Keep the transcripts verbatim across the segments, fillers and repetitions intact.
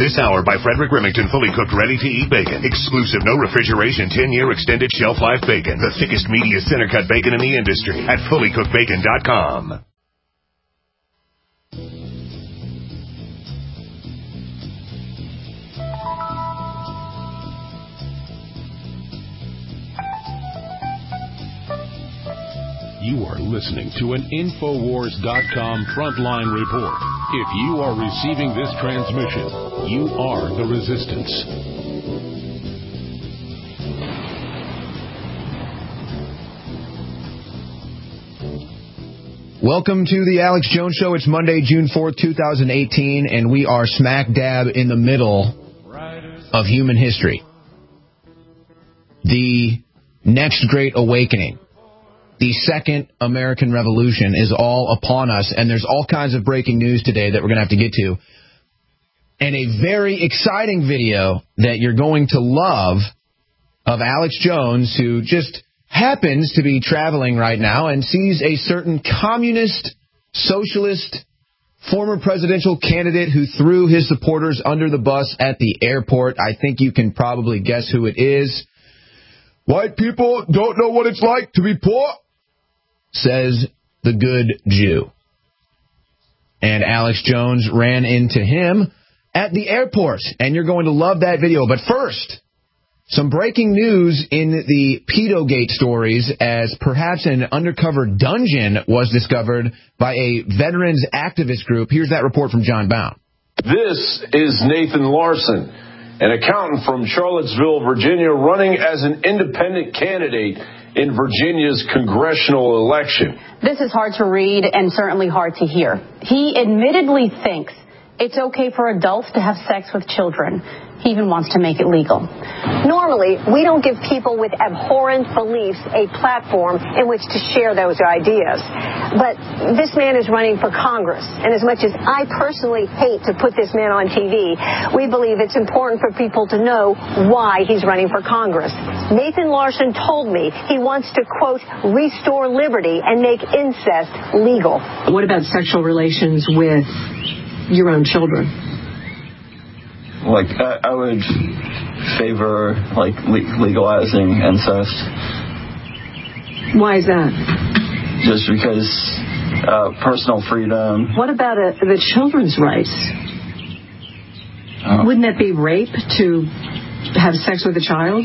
This hour by Frederick Remington, fully cooked, ready-to-eat bacon. Exclusive, no refrigeration, ten-year extended shelf life bacon. The thickest, meatiest center-cut bacon in the industry at fully cooked bacon dot com. You are listening to an Infowars dot com frontline report. If you are receiving this transmission, you are the resistance. Welcome to the Alex Jones Show. It's Monday, June fourth, twenty eighteen, and we are smack dab in the middle of human history. The next great awakening. The second American Revolution is all upon us, and there's all kinds of breaking news today that we're going to have to get to. And a very exciting video that you're going to love of Alex Jones, who just happens to be traveling right now and sees a certain communist, socialist, former presidential candidate who threw his supporters under the bus at the airport. I think you can probably guess who it is. White people don't know what it's like to be poor, says the good Jew. And Alex Jones ran into him at the airport, and you're going to love that video. But first, some breaking news in the Pedogate stories, as perhaps an undercover dungeon was discovered by a veterans activist group. Here's that report from John Bound. This is Nathan Larson, an accountant from Charlottesville, Virginia, running as an independent candidate in Virginia's congressional election. This is hard to read and certainly hard to hear. He admittedly thinks it's okay for adults to have sex with children. He even wants to make it legal. Normally, we don't give people with abhorrent beliefs a platform in which to share those ideas. But this man is running for Congress. And as much as I personally hate to put this man on T V, we believe it's important for people to know why he's running for Congress. Nathan Larson told me he wants to, quote, restore liberty and make incest legal. What about sexual relations with your own children? Like, I, I would favor, like, le- legalizing incest. Why is that? Just because uh, personal freedom. What about uh, the children's rights? Uh, Wouldn't that be rape to have sex with a child?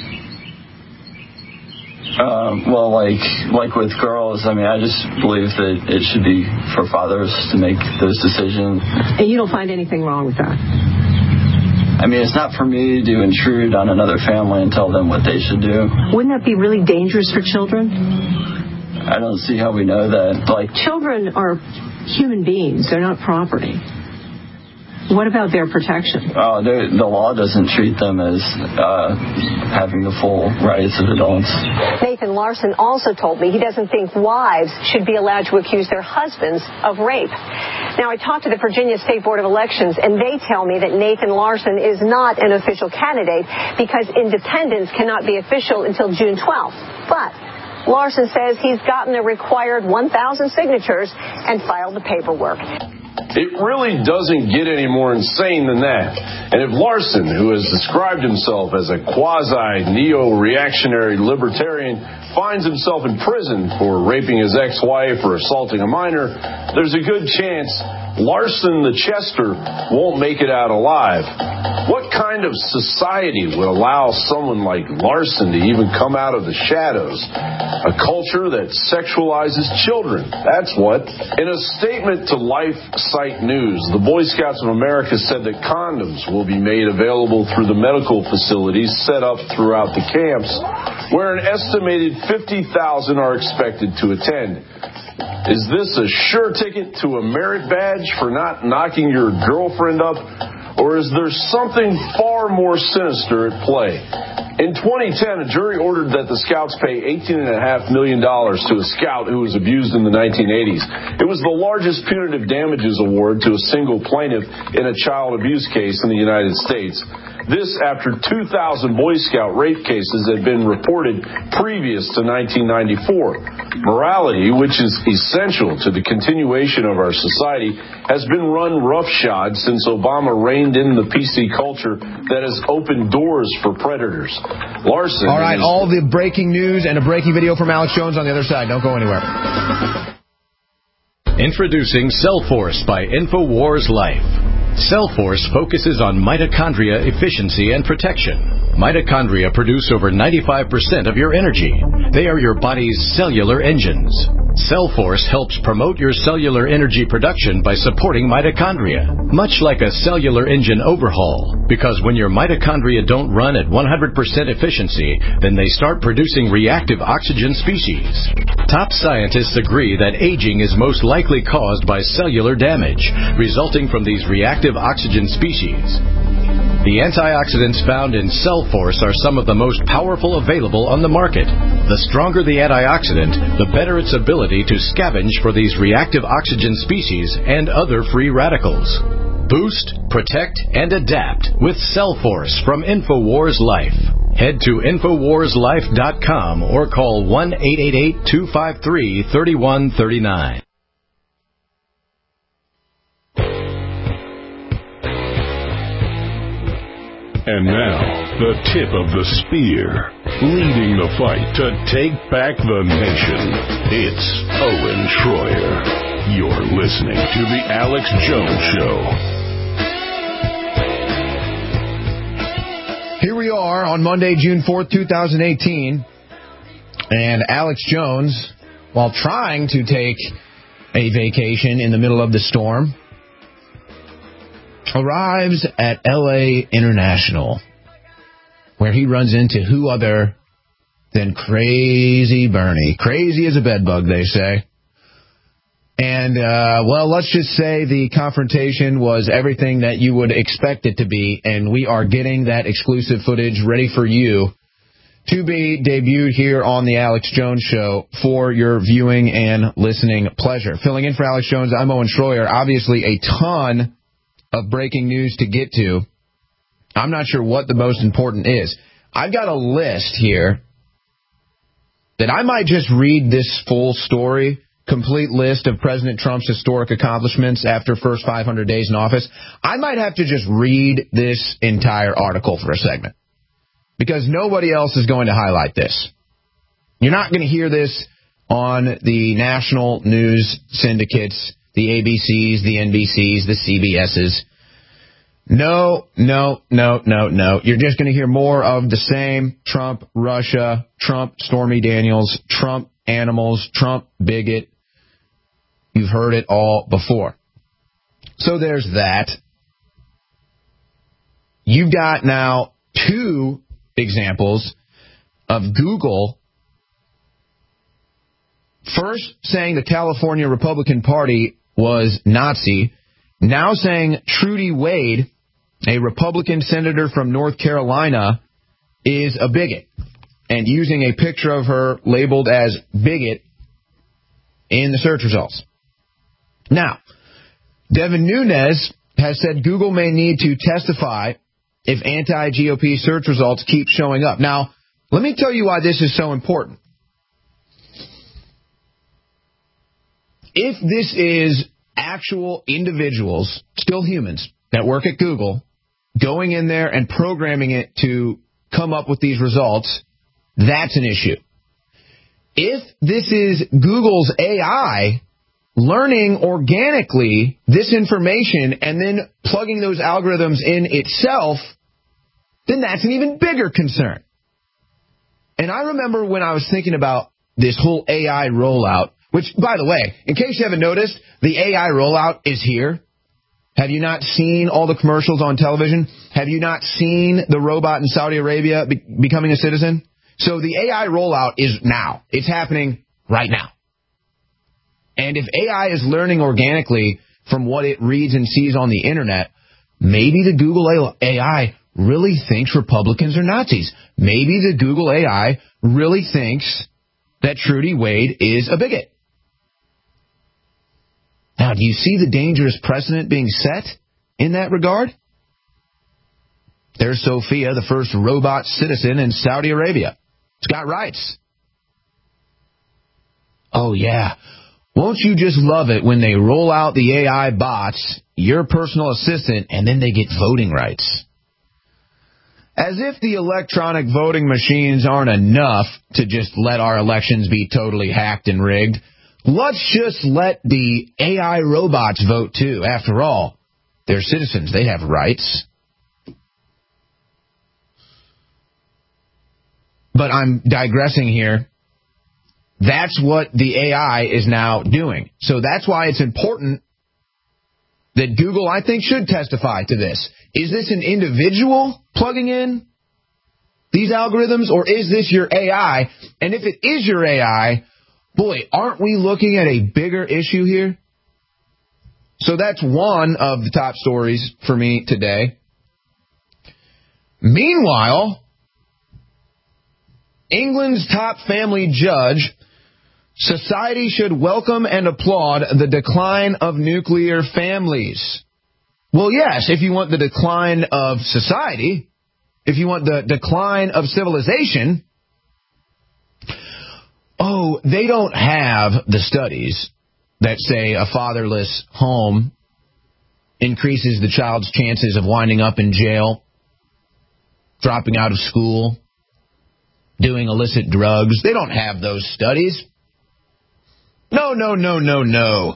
Um, well, like like with girls, I mean, I just believe that it should be for fathers to make those decisions. And you don't find anything wrong with that? I mean, it's not for me to intrude on another family and tell them what they should do. Wouldn't that be really dangerous for children? I don't see how we know that. Like, children are human beings. They're not property. What about their protection? Uh, the law doesn't treat them as uh, having the full rights of adults. Nathan Larson also told me he doesn't think wives should be allowed to accuse their husbands of rape. Now, I talked to the Virginia State Board of Elections, and they tell me that Nathan Larson is not an official candidate because independents cannot be official until June twelfth. But Larson says he's gotten the required one thousand signatures and filed the paperwork. It really doesn't get any more insane than that. And if Larson, who has described himself as a quasi-neo-reactionary libertarian, finds himself in prison for raping his ex-wife or assaulting a minor, there's a good chance Larson the Chester won't make it out alive. What kind of society would allow someone like Larson to even come out of the shadows? A culture that sexualizes children. That's what. In a statement to LifeSite News, the Boy Scouts of America said that condoms will be made available through the medical facilities set up throughout the camps, where an estimated fifty thousand are expected to attend. Is this a sure ticket to a merit badge for not knocking your girlfriend up? Or is there something far more sinister at play? In twenty ten, a jury ordered that the Scouts pay eighteen point five million dollars to a scout who was abused in the nineteen eighties. It was the largest punitive damages award to a single plaintiff in a child abuse case in the United States. This after two thousand Boy Scout rape cases had been reported previous to nineteen ninety-four. Morality, which is essential to the continuation of our society, has been run roughshod since Obama reined in the P C culture that has opened doors for predators. Larson. All right, all the breaking news and a breaking video from Alex Jones on the other side. Don't go anywhere. Introducing Cellforce by InfoWars Life. Cellforce focuses on mitochondria efficiency and protection. Mitochondria produce over ninety-five percent of your energy. They are your body's cellular engines. Cellforce helps promote your cellular energy production by supporting mitochondria, much like a cellular engine overhaul, because when your mitochondria don't run at one hundred percent efficiency, then they start producing reactive oxygen species. Top scientists agree that aging is most likely caused by cellular damage, resulting from these reactive oxygen species. The antioxidants found in Cellforce are some of the most powerful available on the market. The stronger the antioxidant, the better its ability to scavenge for these reactive oxygen species and other free radicals. Boost, protect, and adapt with Cellforce from InfoWars Life. Head to Infowars Life dot com or call one eight eight eight, two five three, three one three nine. And now, the tip of the spear, leading the fight to take back the nation. It's Owen Schroyer. You're listening to The Alex Jones Show. Here we are on Monday, June fourth, twenty eighteen, and Alex Jones, while trying to take a vacation in the middle of the storm, arrives at L A International, where he runs into who other than Crazy Bernie. Crazy as a bedbug, they say. And, uh, well, let's just say the confrontation was everything that you would expect it to be, and we are getting that exclusive footage ready for you to be debuted here on the Alex Jones Show for your viewing and listening pleasure. Filling in for Alex Jones, I'm Owen Schroyer. Obviously, a ton of breaking news to get to. I'm not sure what the most important is. I've got a list here that I might just read this full story, complete list of President Trump's historic accomplishments after first five hundred days in office. I might have to just read this entire article for a segment, because nobody else is going to highlight this. You're not going to hear this on the national news syndicates, the A B Cs, the N B Cs, the C B Ss. No, no, no, no, no. You're just going to hear more of the same. Trump, Russia, Trump, Stormy Daniels, Trump, animals, Trump, bigot. You've heard it all before. So there's that. You've got now two examples of Google first saying the California Republican Party was Nazi, now saying Trudy Wade, a Republican senator from North Carolina, is a bigot, and using a picture of her labeled as bigot in the search results. Now, Devin Nunes has said Google may need to testify if anti-G O P search results keep showing up. Now, let me tell you why this is so important. If this is actual individuals, still humans, that work at Google, going in there and programming it to come up with these results, that's an issue. If this is Google's A I learning organically this information and then plugging those algorithms in itself, then that's an even bigger concern. And I remember when I was thinking about this whole A I rollout, which, by the way, in case you haven't noticed, the A I rollout is here. Have you not seen all the commercials on television? Have you not seen the robot in Saudi Arabia be- becoming a citizen? So the A I rollout is now. It's happening right now. And if A I is learning organically from what it reads and sees on the internet, maybe the Google A I really thinks Republicans are Nazis. Maybe the Google A I really thinks that Trudy Wade is a bigot. Now, do you see the dangerous precedent being set in that regard? There's Sophia, the first robot citizen in Saudi Arabia. It's got rights. Oh, yeah. Won't you just love it when they roll out the A I bots, your personal assistant, and then they get voting rights? As if the electronic voting machines aren't enough to just let our elections be totally hacked and rigged. Let's just let the A I robots vote, too. After all, they're citizens. They have rights. But I'm digressing here. That's what the A I is now doing. So that's why it's important that Google, I think, should testify to this. Is this an individual plugging in these algorithms, or is this your A I? And if it is your A I, boy, aren't we looking at a bigger issue here? So that's one of the top stories for me today. Meanwhile, England's top family judge, society should welcome and applaud the decline of nuclear families. Well, yes, if you want the decline of society, if you want the decline of civilization, oh, they don't have the studies that say a fatherless home increases the child's chances of winding up in jail, dropping out of school, doing illicit drugs. They don't have those studies. No, no, no, no, no.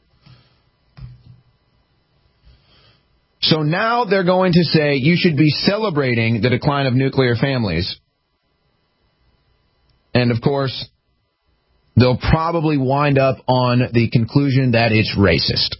So now they're going to say you should be celebrating the decline of nuclear families. And, of course, they'll probably wind up on the conclusion that it's racist.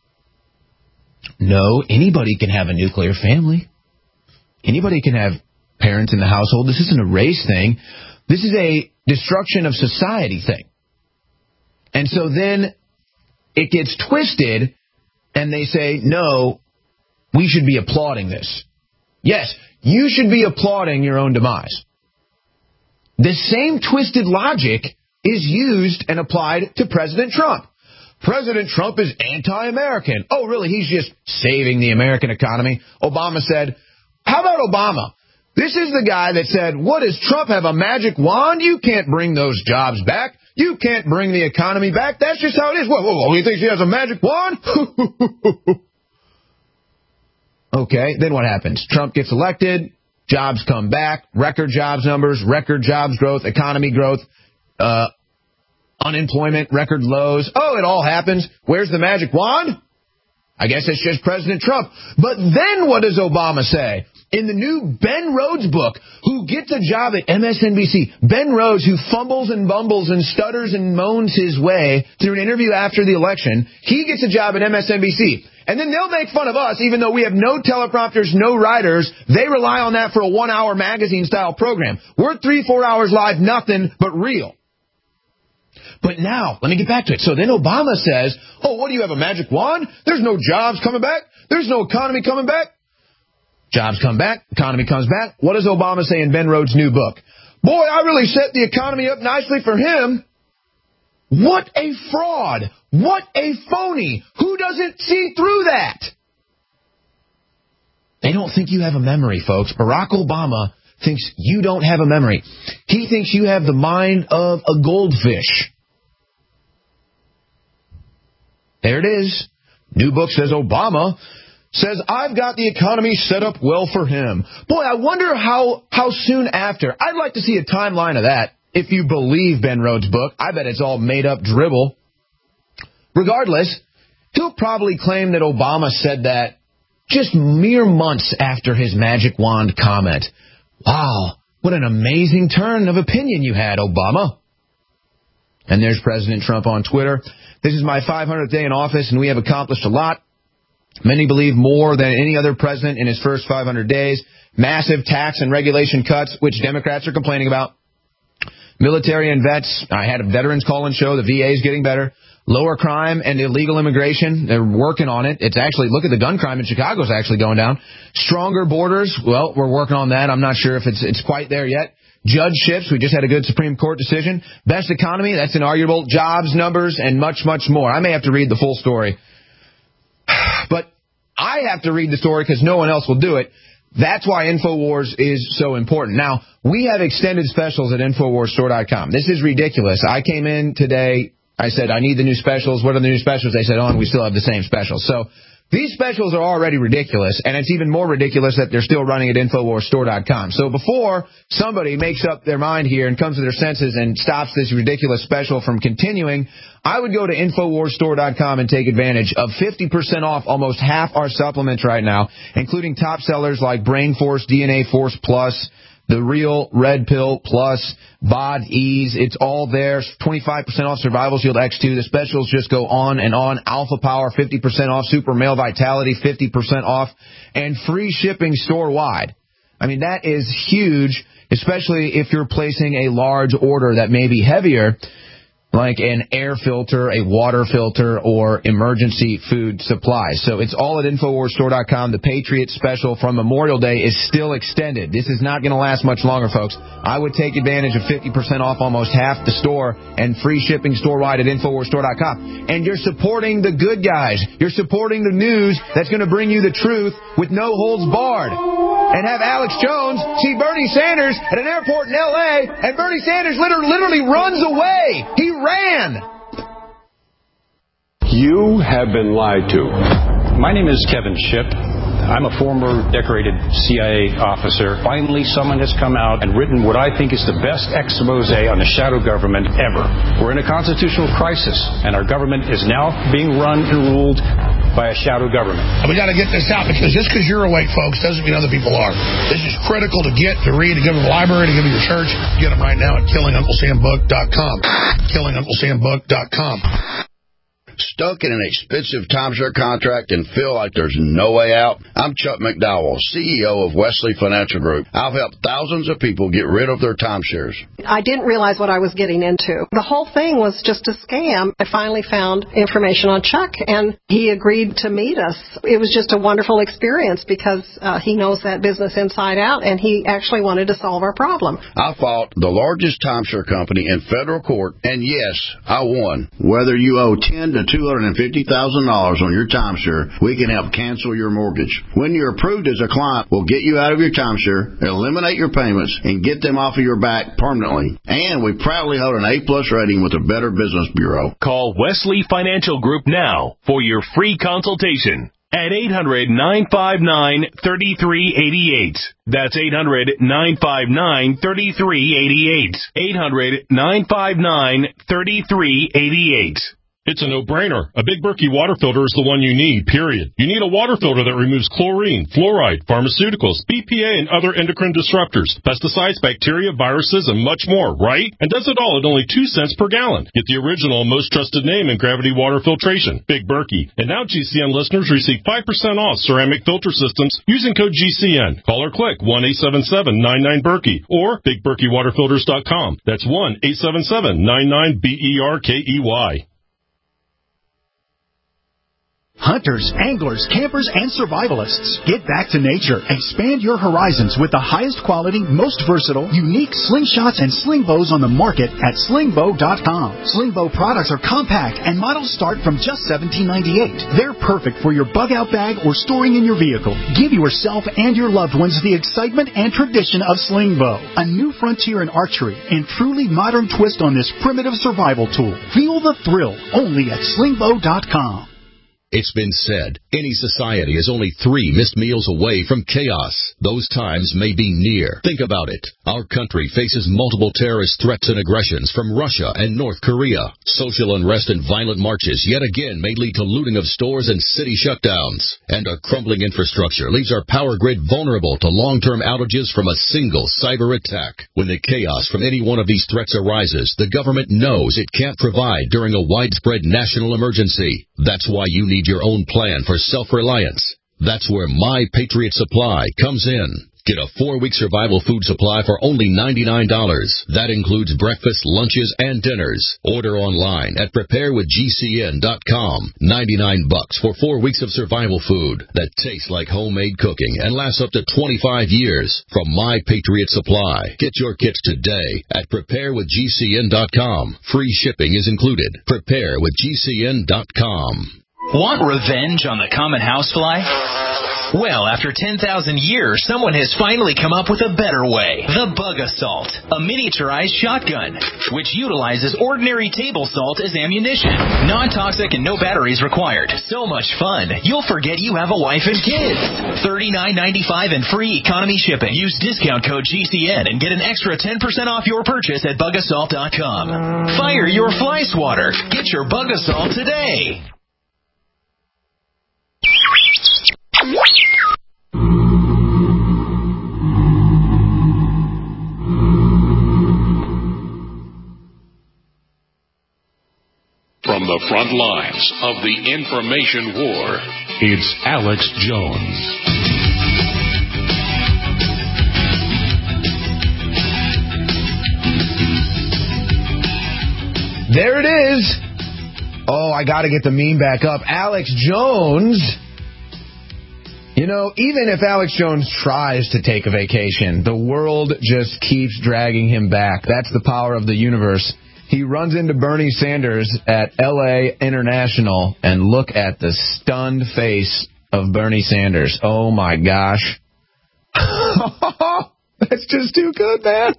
No, anybody can have a nuclear family. Anybody can have parents in the household. This isn't a race thing. This is a destruction of society thing. And so then it gets twisted, and they say, no, we should be applauding this. Yes, you should be applauding your own demise. The same twisted logic is used and applied to President Trump. President Trump is anti-American. Oh, really? He's just saving the American economy. Obama said, how about Obama? This is the guy that said, what, does Trump have a magic wand? You can't bring those jobs back. You can't bring the economy back. That's just how it is. Whoa, whoa, whoa. He thinks he has a magic wand? Okay, then what happens? Trump gets elected, jobs come back, record jobs numbers, record jobs growth, economy growth, uh, unemployment, record lows. Oh, it all happens. Where's the magic wand? I guess it's just President Trump. But then what does Obama say? In the new Ben Rhodes book, who gets a job at M S N B C, Ben Rhodes, who fumbles and bumbles and stutters and moans his way through an interview after the election, he gets a job at M S N B C. And then they'll make fun of us, even though we have no teleprompters, no writers. They rely on that for a one-hour magazine-style program. We're three, four hours live, nothing but real. But now, let me get back to it. So then Obama says, oh, what do you have, a magic wand? There's no jobs coming back. There's no economy coming back. Jobs come back. Economy comes back. What does Obama say in Ben Rhodes' new book? Boy, I really set the economy up nicely for him. What a fraud. What a phony. Who doesn't see through that? They don't think you have a memory, folks. Barack Obama thinks you don't have a memory. He thinks you have the mind of a goldfish. There it is. New book says Obama says, I've got the economy set up well for him. Boy, I wonder how, how soon after. I'd like to see a timeline of that. If you believe Ben Rhodes' book, I bet it's all made-up dribble. Regardless, he'll probably claim that Obama said that just mere months after his magic wand comment. Wow, what an amazing turn of opinion you had, Obama. And there's President Trump on Twitter. This is my five hundredth day in office, and we have accomplished a lot. Many believe more than any other president in his first five hundred days. Massive tax and regulation cuts, which Democrats are complaining about. Military and vets. I had a veterans call-in show. The V A is getting better. lower crime and illegal immigration. They're working on it. It's actually, look at the gun crime in Chicago is actually going down. Stronger borders, well, we're working on that. I'm not sure if it's it's quite there yet. Judgeships, we just had a good Supreme Court decision. Best economy, that's inarguable. Jobs, numbers, and much, much more. I may have to read the full story. But I have to read the story because no one else will do it. That's why InfoWars is so important. Now, we have extended specials at Infowars Store dot com. This is ridiculous. I came in today. I said, I need the new specials. What are the new specials? They said, oh, and we still have the same specials. So these specials are already ridiculous, and it's even more ridiculous that they're still running at Infowars Store dot com. So before somebody makes up their mind here and comes to their senses and stops this ridiculous special from continuing, I would go to Infowars Store dot com and take advantage of fifty percent off almost half our supplements right now, including top sellers like Brain Force, D N A Force Plus, the Real Red Pill Plus, Bod Ease. It's all there. twenty-five percent off Survival Shield X two. The specials just go on and on. Alpha Power, fifty percent off. Super Male Vitality, fifty percent off. And free shipping store-wide. I mean, that is huge, especially if you're placing a large order that may be heavier, like an air filter, a water filter, or emergency food supplies. So it's all at Infowars Store dot com. The Patriot special from Memorial Day is still extended. This is not going to last much longer, folks. I would take advantage of fifty percent off almost half the store and free shipping store-wide at Infowars Store dot com. And you're supporting the good guys. You're supporting the news that's going to bring you the truth with no holds barred. And have Alex Jones see Bernie Sanders at an airport in L A, and Bernie Sanders literally, literally runs away. He ran. You have been lied to. My name is Kevin Shipp. I'm a former decorated C I A officer. Finally, someone has come out and written what I think is the best expose on the shadow government ever. We're in a constitutional crisis, and our government is now being run and ruled by a shadow government. We got to get this out, because just because you're awake, folks, doesn't mean other people are. This is critical to get, to read, to give to the library, to give to your church. Get them right now at killing uncle sam book dot com. killing uncle sam book dot com. Stuck in an expensive timeshare contract and feel like there's no way out? I'm Chuck McDowell, C E O of Wesley Financial Group. I've helped thousands of people get rid of their timeshares. I didn't realize what I was getting into. The whole thing was just a scam. I finally found information on Chuck, and he agreed to meet us. It was just a wonderful experience because uh, he knows that business inside out, and he actually wanted to solve our problem. I fought the largest timeshare company in federal court, and yes, I won. Whether you owe ten to two hundred fifty thousand dollars on your timeshare, we can help cancel your mortgage. When you're approved as a client, we'll get you out of your timeshare, eliminate your payments, and get them off of your back permanently. And we proudly hold an A-plus rating with the Better Business Bureau. Call Wesley Financial Group now for your free consultation at eight hundred, nine five nine, three three eight eight. That's eight hundred, nine five nine, three three eight eight. eight hundred, nine five nine, three three eight eight. It's a no-brainer. A Big Berkey water filter is the one you need, period. You need a water filter that removes chlorine, fluoride, pharmaceuticals, B P A, and other endocrine disruptors, pesticides, bacteria, viruses, and much more, right? And does it all at only two cents per gallon. Get the original, most trusted name in gravity water filtration, Big Berkey. And now G C N listeners receive five percent off ceramic filter systems using code G C N. Call or click one eight seven seven, nine nine, Berkey or big berkey water filters dot com. That's one eight seven seven, nine nine, B E R K E Y. Hunters, anglers, campers, and survivalists, get back to nature. Expand your horizons with the highest quality, most versatile, unique slingshots and sling bows on the market at sling bow dot com. Sling bow products are compact and models start from just seventeen ninety-eight. They're perfect for your bug-out bag or storing in your vehicle. Give yourself and your loved ones the excitement and tradition of sling bow, a new frontier in archery and truly modern twist on this primitive survival tool. Feel the thrill only at sling bow dot com. It's been said, any society is only three missed meals away from chaos. Those times may be near. Think about it. Our country faces multiple terrorist threats and aggressions from Russia and North Korea. Social unrest and violent marches yet again may lead to looting of stores and city shutdowns. And a crumbling infrastructure leaves our power grid vulnerable to long-term outages from a single cyber attack. When the chaos from any one of these threats arises, the government knows it can't provide during a widespread national emergency. That's why you need your own plan for self-reliance. That's where My Patriot Supply comes in. Get a four-week survival food supply for only ninety-nine dollars. That includes breakfast, lunches, and dinners. Order online at prepare with G C N dot com. ninety-nine bucks for four weeks of survival food that tastes like homemade cooking and lasts up to twenty-five years from My Patriot Supply. Get your kits today at prepare with G C N dot com. Free shipping is included. prepare with G C N dot com. Want revenge on the common housefly? Well, after ten thousand years, someone has finally come up with a better way. The Bug Assault, a miniaturized shotgun, which utilizes ordinary table salt as ammunition. Non-toxic and no batteries required. So much fun, you'll forget you have a wife and kids. thirty-nine ninety-five and free economy shipping. Use discount code G C N and get an extra ten percent off your purchase at bug assault dot com. Fire your fly swatter. Get your Bug Assault today. From the front lines of the information war, it's Alex Jones. There it is. Oh, I got to get the meme back up. Alex Jones. You know, even if Alex Jones tries to take a vacation, the world just keeps dragging him back. That's the power of the universe. He runs into Bernie Sanders at L A International, and look at the stunned face of Bernie Sanders. Oh, my gosh. That's just too good, man.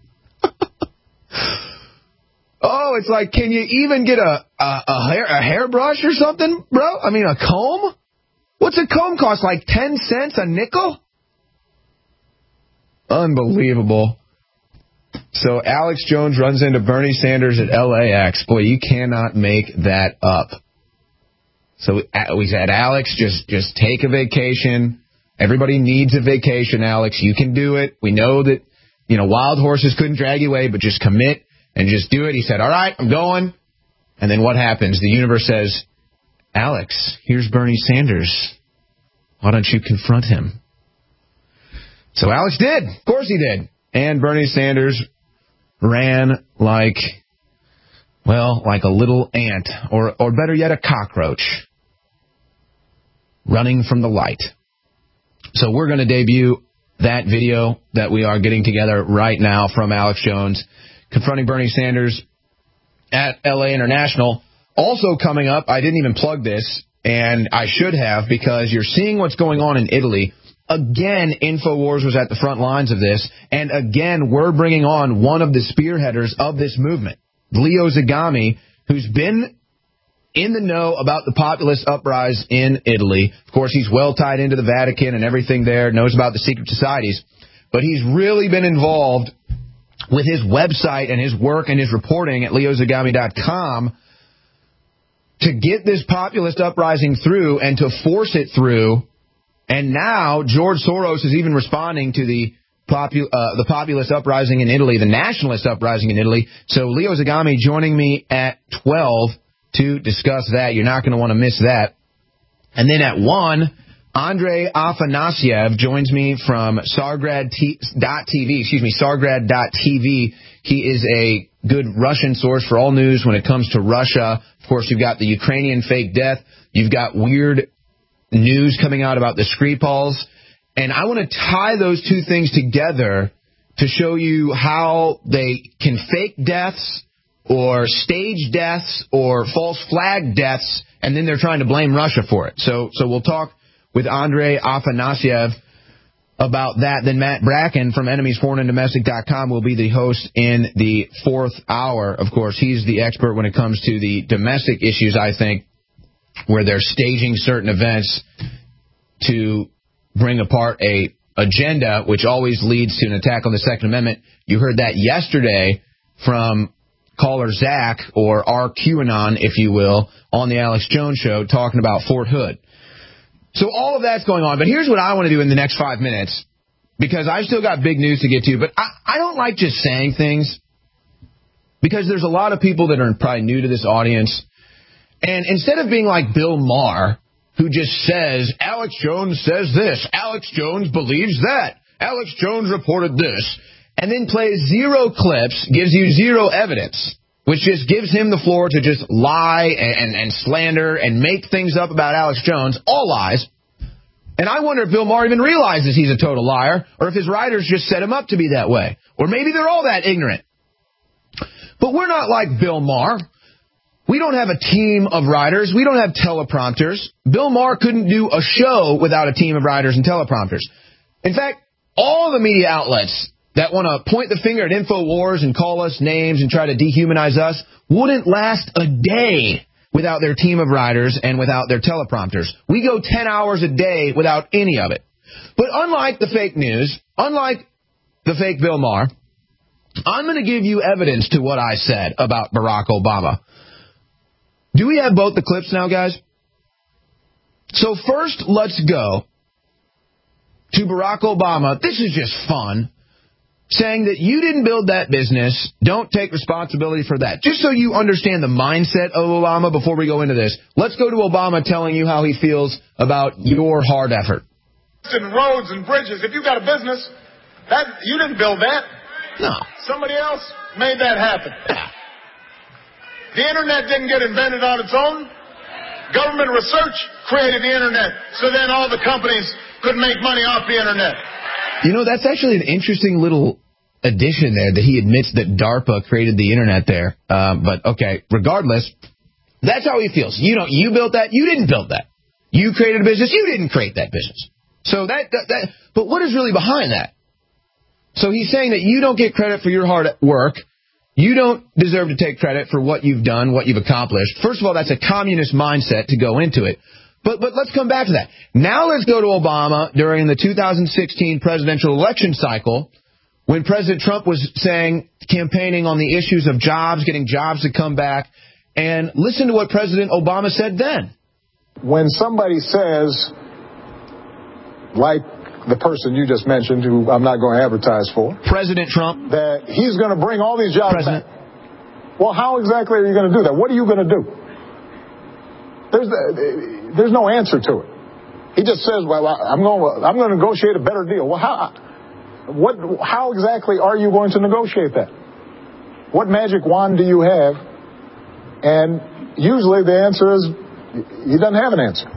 Oh, it's like, can you even get a, a, a, hair, a hairbrush or something, bro? I mean, a comb? What's a comb cost, like ten cents a nickel? Unbelievable. So Alex Jones runs into Bernie Sanders at L A X. Boy, you cannot make that up. So we said, Alex, just, just take a vacation. Everybody needs a vacation, Alex. You can do it. We know that, you know, wild horses couldn't drag you away, but just commit and just do it. He said, all right, I'm going. And then what happens? The universe says, Alex, here's Bernie Sanders. Why don't you confront him? So Alex did. Of course he did. And Bernie Sanders ran like, well, like a little ant, or, or better yet, a cockroach, running from the light. So we're going to debut that video that we are getting together right now from Alex Jones confronting Bernie Sanders at L A International. Also coming up, I didn't even plug this, and I should have, because you're seeing what's going on in Italy. Again, InfoWars was at the front lines of this, and again, we're bringing on one of the spearheaders of this movement, Leo Zagami, who's been in the know about the populist uprising in Italy. Of course, he's well tied into the Vatican and everything there, knows about the secret societies, but he's really been involved with his website and his work and his reporting at leo zagami dot com to get this populist uprising through and to force it through. And now George Soros is even responding to the popu- uh, the populist uprising in Italy, the nationalist uprising in Italy. So Leo Zagami joining me at twelve to discuss that. You're not going to want to miss that. And then at one, Andrei Afanasyev joins me from Tsargrad dot T V. Excuse me, Tsargrad dot T V. He is a good Russian source for all news when it comes to Russia. Of course, you've got the Ukrainian fake death. You've got weird news coming out about the Skripals. And I want to tie those two things together to show you how they can fake deaths or stage deaths or false flag deaths, and then they're trying to blame Russia for it. So so we'll talk with Andrei Afanasyev about that. Then Matt Bracken from enemies foreign and domestic dot com will be the host in the fourth hour. Of course, he's the expert when it comes to the domestic issues, I think, where they're staging certain events to bring apart a agenda, which always leads to an attack on the Second Amendment. You heard that yesterday from caller Zach, or R QAnon, if you will, on the Alex Jones Show, talking about Fort Hood. So all of that's going on. But here's what I want to do in the next five minutes, because I've still got big news to get to. But I, I don't like just saying things, because there's a lot of people that are probably new to this audience. And instead of being like Bill Maher, who just says, Alex Jones says this, Alex Jones believes that, Alex Jones reported this, and then plays zero clips, gives you zero evidence, which just gives him the floor to just lie and, and, and slander and make things up about Alex Jones, all lies. And I wonder if Bill Maher even realizes he's a total liar, or if his writers just set him up to be that way. Or maybe they're all that ignorant. But we're not like Bill Maher. We don't have a team of writers. We don't have teleprompters. Bill Maher couldn't do a show without a team of writers and teleprompters. In fact, all the media outlets that want to point the finger at InfoWars and call us names and try to dehumanize us wouldn't last a day without their team of writers and without their teleprompters. We go ten hours a day without any of it. But unlike the fake news, unlike the fake Bill Maher, I'm going to give you evidence to what I said about Barack Obama. Do we have both the clips now, guys? So first, let's go to Barack Obama. This is just fun. Saying that you didn't build that business, don't take responsibility for that. Just so you understand the mindset of Obama before we go into this, let's go to Obama telling you how he feels about your hard effort. And roads and bridges, if you got a business, that you didn't build that. No. Somebody else made that happen. The internet didn't get invented on its own. Government research created the internet, so then all the companies could make money off the internet. You know, that's actually an interesting little addition there, that he admits that DARPA created the internet there. Um, but, okay, regardless, that's how he feels. You know, you built that. You didn't build that. You created a business. You didn't create that business. So that, that, that but what is really behind that? So he's saying that you don't get credit for your hard work. You don't deserve to take credit for what you've done, what you've accomplished. First of all, that's a communist mindset to go into it. But but let's come back to that. Now let's go to Obama during the two thousand sixteen presidential election cycle, when President Trump was saying, campaigning on the issues of jobs, getting jobs to come back. And listen to what President Obama said then. When somebody says, like the person you just mentioned, who I'm not going to advertise for, President Trump, that he's going to bring all these jobs President. back. Well, how exactly are you going to do that? What are you going to do? There's the, there's no answer to it. He just says, "Well, I'm going I'm going to negotiate a better deal." Well, how what how exactly are you going to negotiate that? What magic wand do you have? And usually the answer is he doesn't have an answer.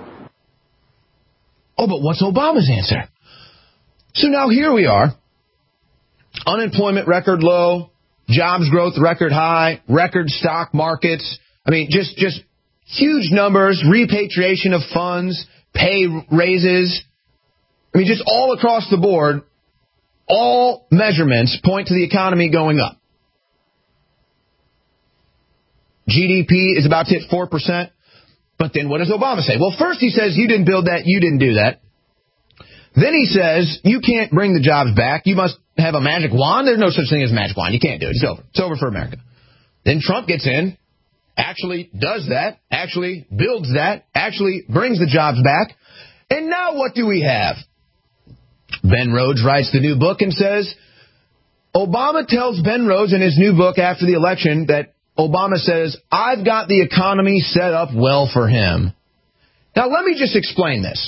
Oh, but what's Obama's answer? So now here we are. Unemployment record low, jobs growth record high, record stock markets. I mean, just just huge numbers, repatriation of funds, pay raises. I mean, just all across the board, all measurements point to the economy going up. G D P is about to hit four percent. But then what does Obama say? Well, first he says, you didn't build that, you didn't do that. Then he says, you can't bring the jobs back. You must have a magic wand. There's no such thing as a magic wand. You can't do it. It's over. It's over for America. Then Trump gets in, actually does that, actually builds that, actually brings the jobs back. And now what do we have? Ben Rhodes writes the new book and says, Obama tells Ben Rhodes in his new book after the election that Obama says, I've got the economy set up well for him. Now, let me just explain this.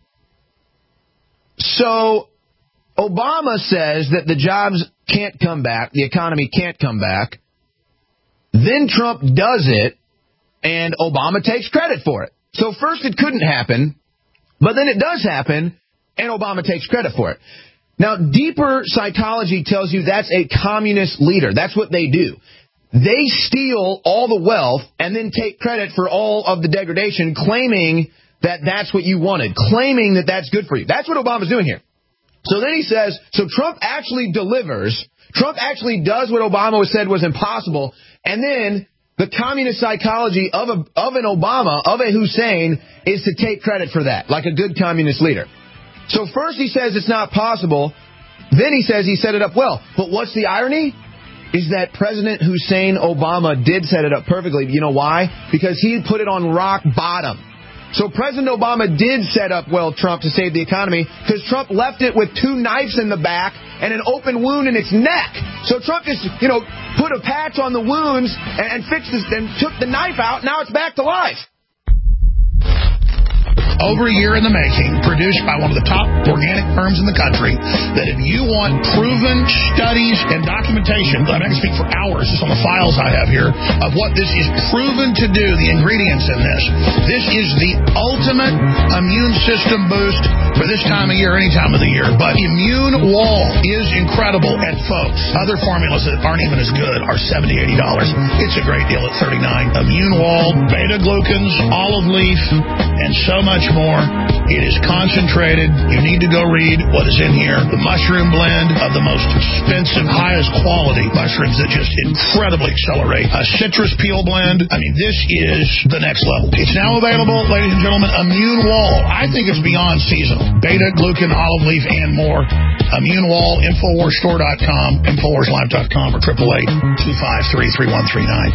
So, Obama says that the jobs can't come back, the economy can't come back. Then Trump does it, and Obama takes credit for it. So first it couldn't happen, but then it does happen, and Obama takes credit for it. Now, deeper psychology tells you that's a communist leader. That's what they do. They steal all the wealth and then take credit for all of the degradation, claiming that that's what you wanted, claiming that that's good for you. That's what Obama's doing here. So then he says, so Trump actually delivers. Trump actually does what Obama said was impossible. And then the communist psychology of, a, of an Obama, of a Hussein, is to take credit for that, like a good communist leader. So first he says it's not possible. Then he says he set it up well. But what's the irony? Is that President Hussein Obama did set it up perfectly. You know why? Because he put it on rock bottom. So President Obama did set up well Trump to save the economy, because Trump left it with two knives in the back and an open wound in its neck. So Trump just, you know, put a patch on the wounds and, and fixed this, and took the knife out. Now it's back to life. over a year in the making, produced by one of the top organic firms in the country, that if you want proven studies and documentation, I mean, I can speak for hours just on the files I have here, of what this is proven to do, the ingredients in this. This is the ultimate immune system boost for this time of year, any time of the year. But Immune Wall is incredible. And folks, other formulas that aren't even as good are seventy dollars, eighty dollars. It's a great deal at thirty-nine dollars. Immune Wall, beta-glucans, olive leaf, and so much more. It is concentrated. You need to go read what is in here. The mushroom blend of the most expensive, highest quality mushrooms that just incredibly accelerate. A citrus peel blend. I mean, this is the next level. It's now available, ladies and gentlemen. Immune Wall. I think it's beyond seasonal. Beta-glucan, olive leaf, and more. Immune Wall, Infowars Store dot com, Infowars Live dot com, or triple eight two five three three one three nine.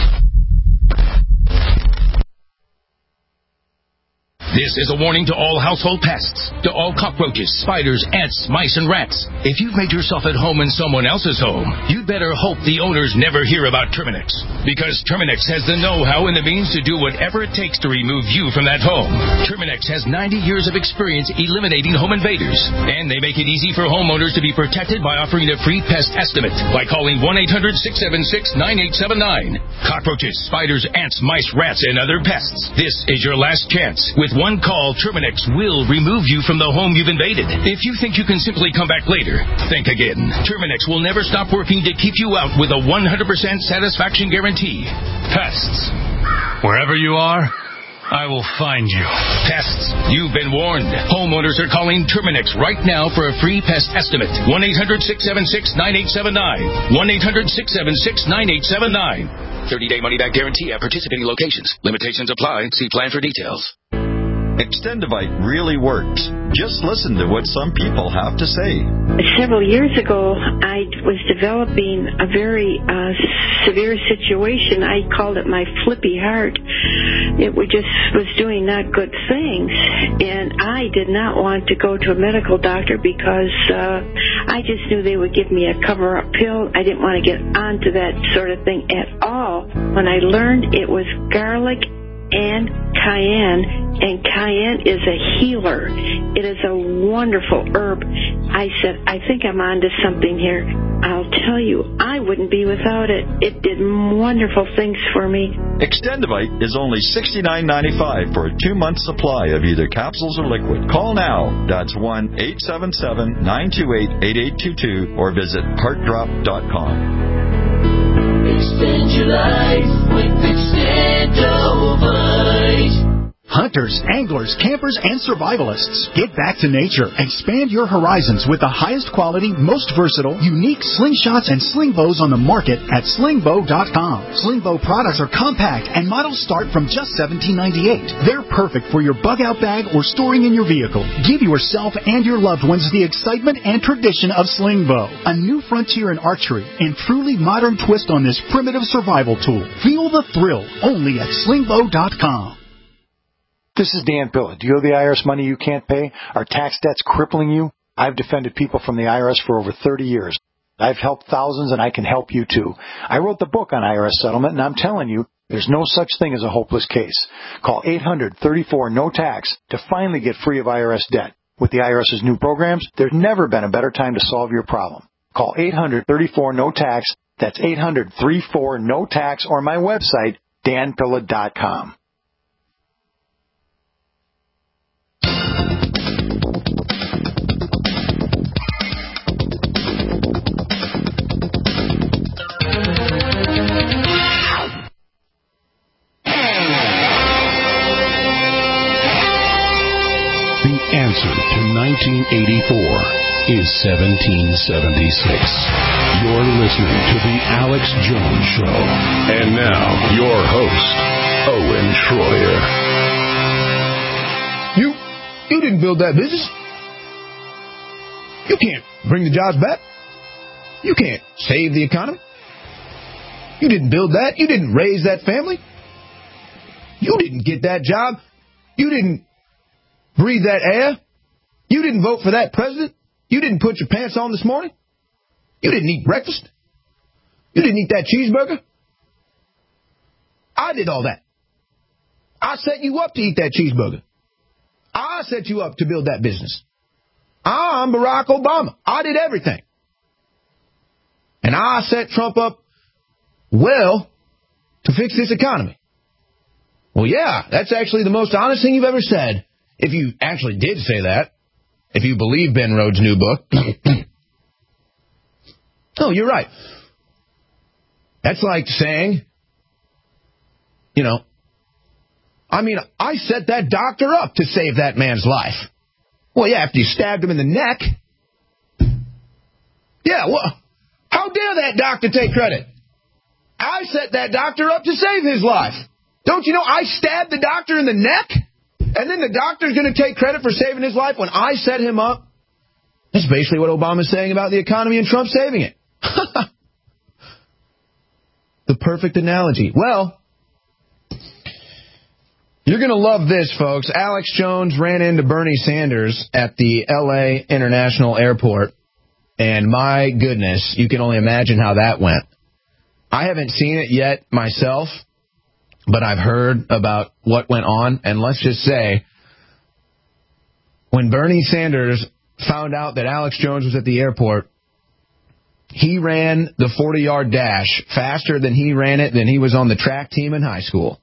This is a warning to all household pests, to all cockroaches, spiders, ants, mice, and rats. If you've made yourself at home in someone else's home, you'd better hope the owners never hear about Terminix. Because Terminix has the know-how and the means to do whatever it takes to remove you from that home. Terminix has ninety years of experience eliminating home invaders. And they make it easy for homeowners to be protected by offering a free pest estimate by calling one eight hundred six seven six nine eight seven nine. Cockroaches, spiders, ants, mice, rats, and other pests. This is your last chance. With one call, Terminix will remove you from the home you've invaded. If you think you can simply come back later, think again. Terminix will never stop working to keep you out with a one hundred percent satisfaction guarantee. Pests. Wherever you are, I will find you. Pests. You've been warned. Homeowners are calling Terminix right now for a free pest estimate. one eight hundred six seven six nine eight seven nine. one eight hundred six seven six nine eight seven nine. thirty-day money-back guarantee at participating locations. Limitations apply. See plan for details. Extendivite really works. Just listen to what some people have to say. Several years ago, I was developing a very uh, severe situation. I called it my flippy heart. It was just was doing not good things, and I did not want to go to a medical doctor because uh, I just knew they would give me a cover-up pill. I didn't want to get onto that sort of thing at all. When I learned it was garlic and cayenne, and cayenne is a healer. It is a wonderful herb. I said, I think I'm onto something here. I'll tell you, I wouldn't be without it. It did wonderful things for me. Extendivite is only sixty-nine ninety-five for a two-month supply of either capsules or liquid. Call now. That's one eight seven seven nine two eight eight eight two two or visit heart drop dot com. Extend your life with Extendovite. Hunters, anglers, campers, and survivalists, get back to nature. Expand your horizons with the highest quality, most versatile, unique slingshots and sling bows on the market at sling bow dot com. Sling bow products are compact and models start from just seventeen ninety-eight. They're perfect for your bug-out bag or storing in your vehicle. Give yourself and your loved ones the excitement and tradition of sling bow, a new frontier in archery and truly modern twist on this primitive survival tool. Feel the thrill only at sling bow dot com. This is Dan Pilla. Do you owe the I R S money you can't pay? Are tax debts crippling you? I've defended people from the I R S for over thirty years. I've helped thousands, and I can help you too. I wrote the book on I R S settlement, and I'm telling you, there's no such thing as a hopeless case. Call eight hundred thirty-four no tax to finally get free of I R S debt. With the IRS's new programs, there's never been a better time to solve your problem. Call eight hundred thirty-four no tax. That's eight hundred thirty-four no tax, or my website, dan pilla dot com. Answer to nineteen eighty-four is seventeen seventy-six. You're listening to The Alex Jones Show. And now, your host, Owen Schroyer. You, you didn't build that business. You can't bring the jobs back. You can't save the economy. You didn't build that. You didn't raise that family. You didn't get that job. You didn't breathe that air. You didn't vote for that president. You didn't put your pants on this morning. You didn't eat breakfast. You didn't eat that cheeseburger. I did all that. I set you up to eat that cheeseburger. I set you up to build that business. I'm Barack Obama. I did everything. And I set Trump up well to fix this economy. Well, yeah, that's actually the most honest thing you've ever said. If you actually did say that. If you believe Ben Rhodes' new book. Oh, you're right. That's like saying, you know, I mean, I set that doctor up to save that man's life. Well, yeah, after you stabbed him in the neck. Yeah, well, how dare that doctor take credit? I set that doctor up to save his life. Don't you know I stabbed the doctor in the neck? And then the doctor's going to take credit for saving his life when I set him up? That's basically what Obama's saying about the economy and Trump saving it. The perfect analogy. Well, you're going to love this, folks. Alex Jones ran into Bernie Sanders at the L A International Airport. And my goodness, you can only imagine how that went. I haven't seen it yet myself, but I've heard about what went on. And let's just say, when Bernie Sanders found out that Alex Jones was at the airport, he ran the forty-yard dash faster than he ran it than he was on the track team in high school.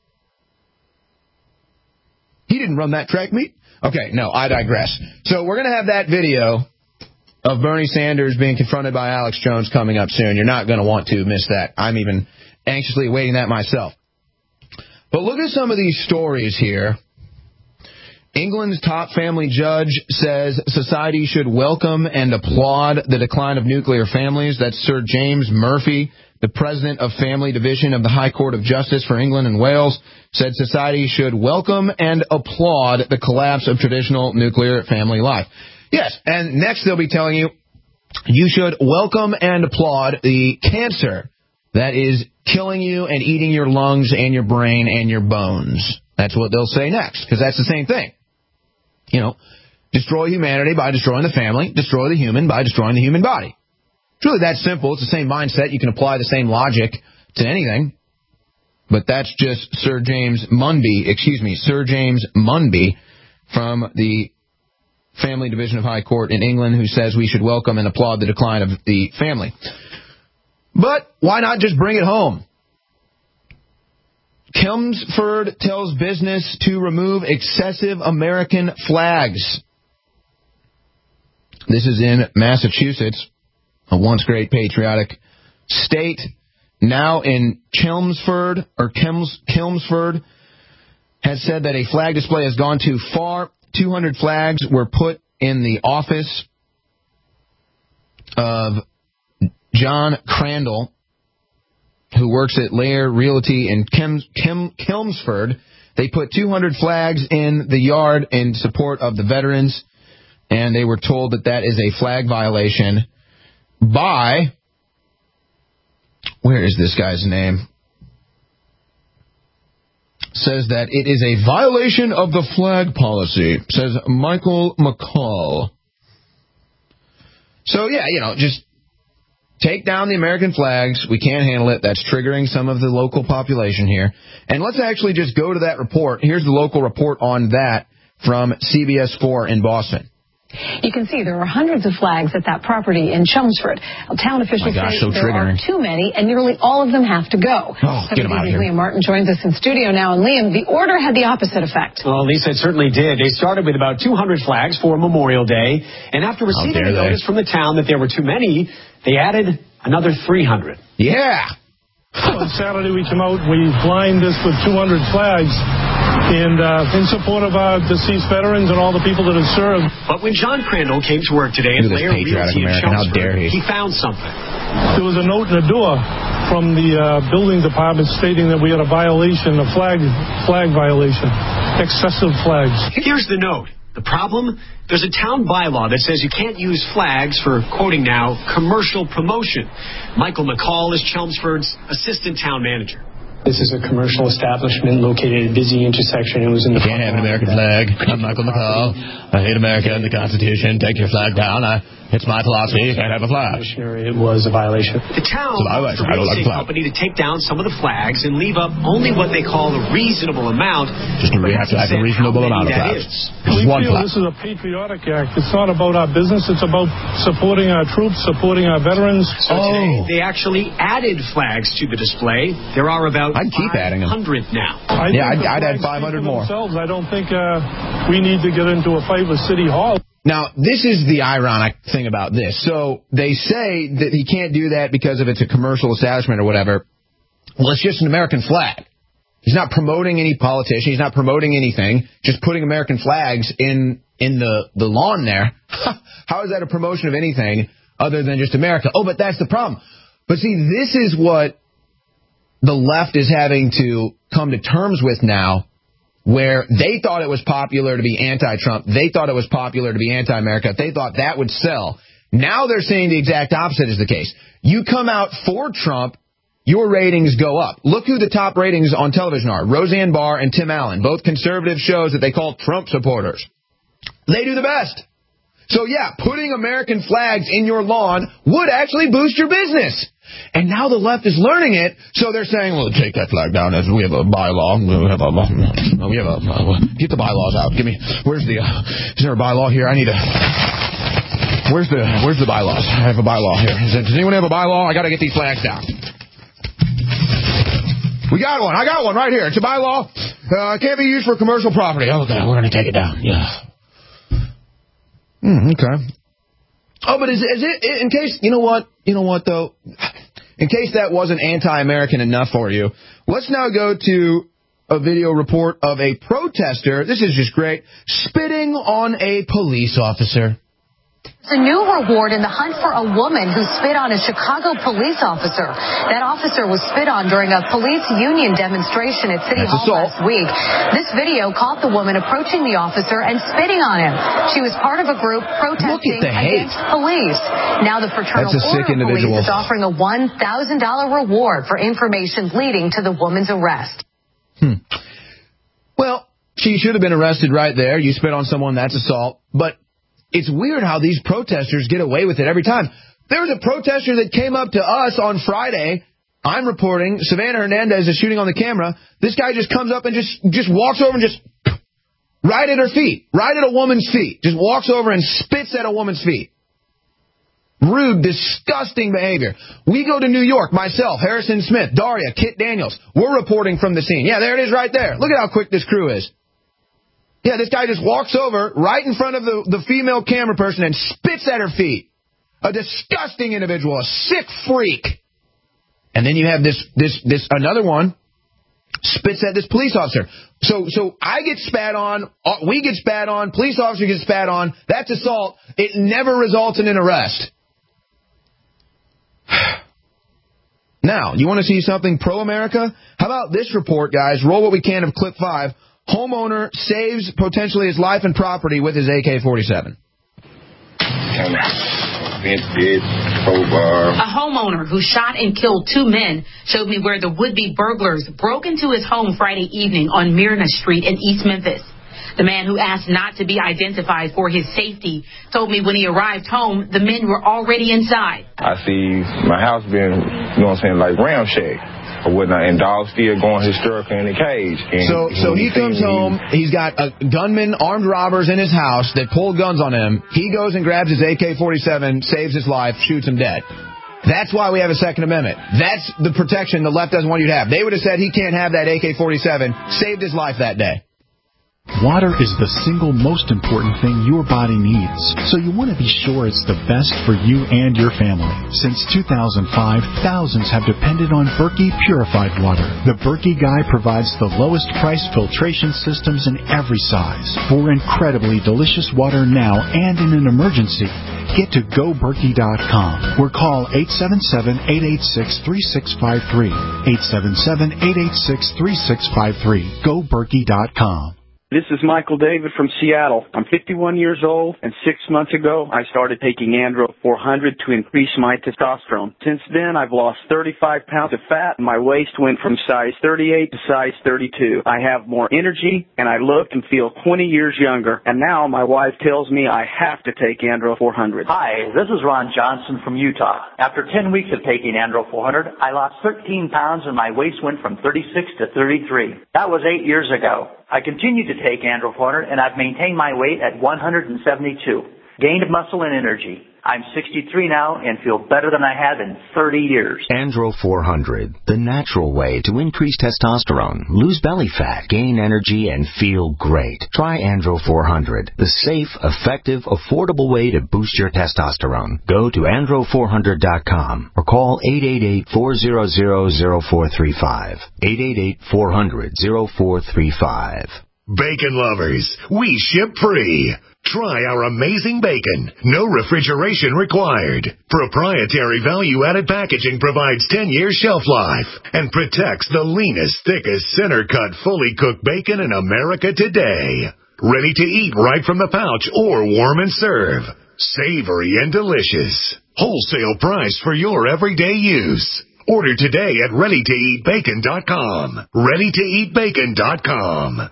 He didn't run that track meet? Okay, no, I digress. So we're going to have that video of Bernie Sanders being confronted by Alex Jones coming up soon. You're not going to want to miss that. I'm even anxiously awaiting that myself. But look at some of these stories here. England's top family judge says society should welcome and applaud the decline of nuclear families. That's Sir James Murphy, the president of Family Division of the High Court of Justice for England and Wales, said society should welcome and applaud the collapse of traditional nuclear family life. Yes, and next they'll be telling you, you should welcome and applaud the cancer that is killing you and eating your lungs and your brain and your bones. That's what they'll say next, because that's the same thing. You know, destroy humanity by destroying the family, destroy the human by destroying the human body. It's really that simple. It's the same mindset. You can apply the same logic to anything. But that's just Sir James Munby, excuse me, Sir James Munby from the Family Division of High Court in England, who says we should welcome and applaud the decline of the family. But why not just bring it home? Chelmsford tells business to remove excessive American flags. This is in Massachusetts, a once great patriotic state. Now in Chelmsford, or Chems, Chelmsford, has said that a flag display has gone too far. two hundred flags were put in the office of John Crandall, who works at Lair Realty in Chem, Chem, Chelmsford. They put two hundred flags in the yard in support of the veterans, and they were told that that is a flag violation by, where is this guy's name? Says that it is a violation of the flag policy, says Michael McCall. So, yeah, you know, just take down the American flags. We can't handle it. That's triggering some of the local population here. And let's actually just go to that report. Here's the local report on that from C B S four in Boston. You can see there are hundreds of flags at that property in Chelmsford. Town officials gosh, say so there triggering. are too many, and nearly all of them have to go. Oh, get them out of here. Liam Martin joins us in studio now. And Liam, the order had the opposite effect. Well, Lisa, it certainly did. They started with about two hundred flags for Memorial Day, and after receiving a notice from the town that there were too many, they added another three hundred. Yeah. On Saturday, we come out, we lined this with two hundred flags. And uh, in support of our deceased veterans and all the people that have served. But when John Crandall came to work today at Lair Realty in Chelmsford, he found something. There was a note in the door from the uh, building department stating that we had a violation, a flag flag violation, excessive flags. Here's the note. The problem? There's a town bylaw that says you can't use flags for, quoting now, commercial promotion. Michael McCall is Chelmsford's assistant town manager. This is a commercial establishment located at a busy intersection. It was in the you can't have an American flag. I'm Michael McCall. I hate America and the Constitution. Take your flag down. I It's my philosophy. You can't have a flag. It was a violation. The town It's a wants violation. the I don't real like estate flag. company to take down some of the flags and leave up only what they call a reasonable amount. Just we have to have a reasonable amount of flags. We One feel flag. this is a patriotic act. It's not about our business. It's about supporting our troops, supporting our veterans. So today, they actually added flags to the display. There are about I'd keep adding them. five hundred now. I Yeah, think I'd, the I'd add flags five hundred speak for more. themselves. I don't think uh, we need to get into a fight with City Hall. Now, this is the ironic thing about this. So they say that he can't do that because of it's a commercial establishment or whatever. Well, it's just an American flag. He's not promoting any politician. He's not promoting anything. Just putting American flags in in the, the lawn there. How is that a promotion of anything other than just America? Oh, but that's the problem. But see, this is what the left is having to come to terms with now, where they thought it was popular to be anti-Trump. They thought it was popular to be anti-America. They thought that would sell. Now they're saying the exact opposite is the case. You come out for Trump, your ratings go up. Look who the top ratings on television are. Roseanne Barr and Tim Allen, both conservative shows that they call Trump supporters. They do the best. So, yeah, putting American flags in your lawn would actually boost your business. And now the left is learning it, so they're saying, well, take that flag down as we have a bylaw. We have a, we have a, uh, get the bylaws out. Give me, where's the, uh, is there a bylaw here? I need a, where's the, where's the bylaws? I have a bylaw here. Is it, does anyone have a bylaw? I got to get these flags down. We got one. I got one right here. It's a bylaw. Uh, it can't be used for commercial property. Okay, we're going to take it down. Yeah. Hmm, okay. Oh, but is, is it, in case, you know what, you know what, though, in case that wasn't anti-American enough for you, let's now go to a video report of a protester, this is just great, spitting on a police officer. It's a new reward in the hunt for a woman who spit on a Chicago police officer. That officer was spit on during a police union demonstration at City Hall last week. This video caught the woman approaching the officer and spitting on him. She was part of a group protesting against police. Now the Fraternal Order of Police is offering a one thousand dollars reward for information leading to the woman's arrest. Hmm. Well, she should have been arrested right there. You spit on someone, that's assault. But it's weird how these protesters get away with it every time. There was a protester that came up to us on Friday. I'm reporting. Savannah Hernandez is shooting on the camera. This guy just comes up and just, just walks over and just right at her feet, right at a woman's feet. Just walks over and spits at a woman's feet. Rude, disgusting behavior. We go to New York, myself, Harrison Smith, Daria, Kit Daniels. We're reporting from the scene. Yeah, there it is right there. Look at how quick this crew is. Yeah, this guy just walks over right in front of the, the female camera person and spits at her feet. A disgusting individual, a sick freak. And then you have this, this, this, another one spits at this police officer. So, so I get spat on, we get spat on, police officer gets spat on. That's assault. It never results in an arrest. Now, you want to see something pro-America? How about this report, guys? Roll what we can of clip five. Homeowner saves potentially his life and property with his A K forty-seven. A homeowner who shot and killed two men showed me where the would-be burglars broke into his home Friday evening on Myrna Street in East Memphis. The man who asked not to be identified for his safety told me when he arrived home, the men were already inside. I see my house being, you know what I'm saying, like ramshacked. Or whatnot, and dogs still going hysterical in the cage. And so so he comes home, he's got a gunman, armed robbers in his house that pull guns on him. He goes and grabs his A K forty-seven, saves his life, shoots him dead. That's why we have a Second Amendment. That's the protection the left doesn't want you to have. They would have said he can't have that A K forty-seven, saved his life that day. Water is the single most important thing your body needs, so you want to be sure it's the best for you and your family. Since two thousand five, thousands have depended on Berkey purified water. The Berkey Guy provides the lowest price filtration systems in every size. For incredibly delicious water now and in an emergency, get to go berkey dot com or call eight seven seven, eight eight six, three six five three. eight seven seven, eight eight six, three six five three. go berkey dot com. This is Michael David from Seattle. I'm fifty-one years old, and six months ago, I started taking Andro four hundred to increase my testosterone. Since then, I've lost thirty-five pounds of fat, and my waist went from size thirty-eight to size thirty-two. I have more energy, and I look and feel twenty years younger. And now my wife tells me I have to take Andro four hundred. Hi, this is Ron Johnson from Utah. After ten weeks of taking Andro four hundred, I lost thirteen pounds, and my waist went from thirty-six to thirty-three. That was eight years ago. I continue to take Andro four hundred, and I've maintained my weight at one hundred seventy-two. Gained muscle and energy. I'm sixty-three now and feel better than I have in thirty years. Andro four hundred, the natural way to increase testosterone, lose belly fat, gain energy, and feel great. Try Andro four hundred, the safe, effective, affordable way to boost your testosterone. Go to andro four hundred dot com or call eight eight eight, four hundred, zero four three five. eight eight eight, four hundred, zero four three five. Bacon lovers, we ship free. Try our amazing bacon. No refrigeration required. Proprietary value-added packaging provides ten years shelf life and protects the leanest, thickest, center-cut, fully cooked bacon in America today. Ready to eat right from the pouch or warm and serve. Savory and delicious. Wholesale price for your everyday use. Order today at ready to eat bacon dot com. ready to eat bacon dot com.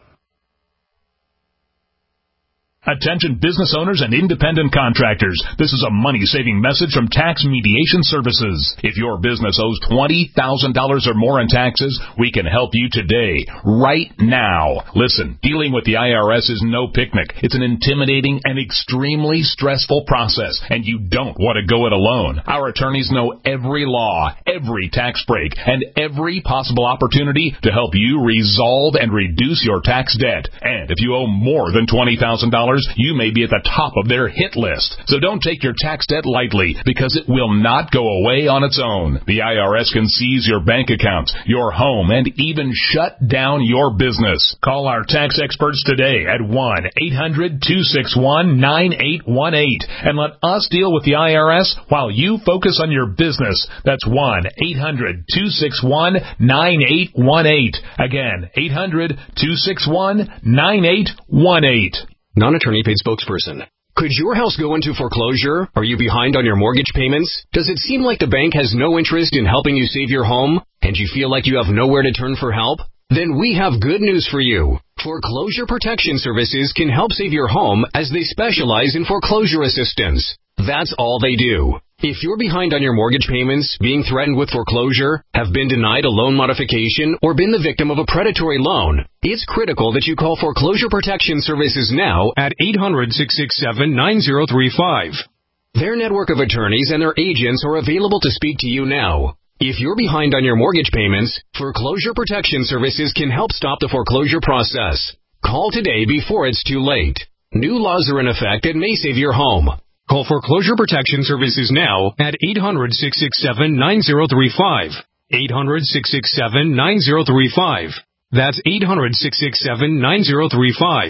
Attention business owners and independent contractors. This is a money-saving message from Tax Mediation Services. If your business owes twenty thousand dollars or more in taxes, we can help you today, right now. Listen, dealing with the I R S is no picnic. It's an intimidating and extremely stressful process, and you don't want to go it alone. Our attorneys know every law, every tax break, and every possible opportunity to help you resolve and reduce your tax debt. And if you owe more than twenty thousand dollars, you may be at the top of their hit list. So don't take your tax debt lightly, because it will not go away on its own. The I R S can seize your bank accounts, your home, and even shut down your business. Call our tax experts today at one eight hundred, two six one, nine eight one eight and let us deal with the I R S while you focus on your business. That's one eight hundred, two six one, nine eight one eight. Again, eight hundred, two six one, nine eight one eight. Non-attorney paid spokesperson. Could your house go into foreclosure? Are you behind on your mortgage payments? Does it seem like the bank has no interest in helping you save your home? And you feel like you have nowhere to turn for help? Then we have good news for you. Foreclosure Protection Services can help save your home as they specialize in foreclosure assistance. That's all they do. If you're behind on your mortgage payments, being threatened with foreclosure, have been denied a loan modification, or been the victim of a predatory loan, it's critical that you call Foreclosure Protection Services now at eight hundred, six six seven, nine zero three five. Their network of attorneys and their agents are available to speak to you now. If you're behind on your mortgage payments, Foreclosure Protection Services can help stop the foreclosure process. Call today before it's too late. New laws are in effect that may save your home. Call Foreclosure Protection Services now at eight hundred, six six seven, nine zero three five. eight hundred, six six seven, nine zero three five. That's eight hundred, six six seven, nine zero three five.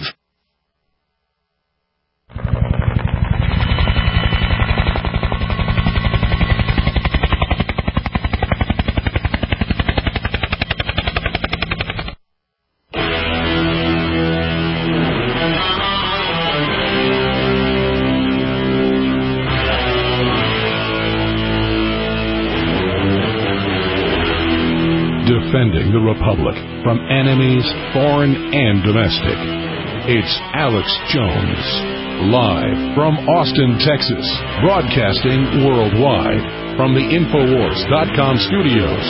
Defending the Republic from enemies, foreign and domestic. It's Alex Jones, live from Austin, Texas, broadcasting worldwide from the Infowars dot com studios.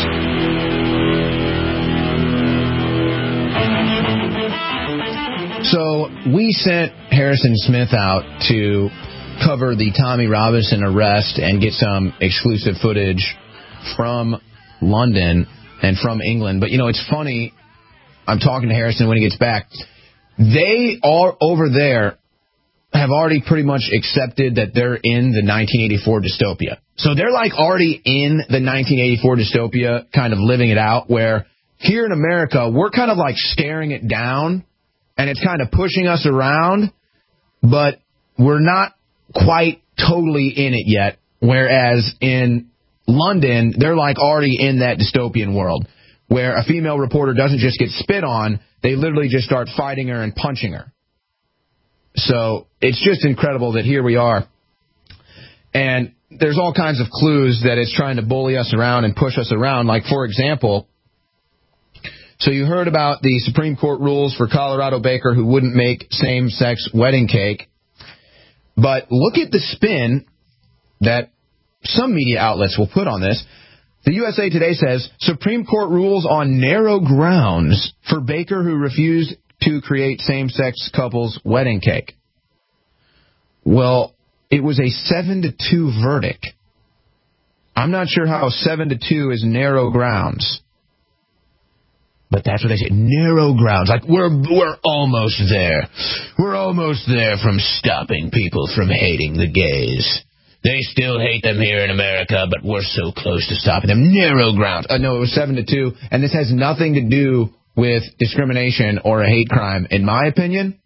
So we sent Harrison Smith out to cover the Tommy Robinson arrest and get some exclusive footage from London and from England. But, you know, it's funny, I'm talking to Harrison when he gets back. They are over there have already pretty much accepted that they're in the nineteen eighty-four dystopia. So they're like already in the nineteen eighty-four dystopia, kind of living it out, where here in America, we're kind of like staring it down, and it's kind of pushing us around, but we're not quite totally in it yet, whereas in London, they're like already in that dystopian world. where a female reporter doesn't just get spit on, they literally just start fighting her and punching her. So it's just incredible that here we are. And there's all kinds of clues that it's trying to bully us around and push us around. Like, for example, so you heard about the Supreme Court rules for Colorado baker who wouldn't make same-sex wedding cake. But look at the spin that some media outlets will put on this. The U S A Today says, Supreme Court rules on narrow grounds for baker who refused to create same-sex couples' wedding cake. Well, it was a seven to two verdict. I'm not sure how seven to two is narrow grounds. But that's what they say, narrow grounds. Like, we're we're almost there. We're almost there from stopping people from hating the gays. They still hate them here in America, but we're so close to stopping them. Narrow grounds. Uh, no, it was seven to two, and this has nothing to do with discrimination or a hate crime, in my opinion.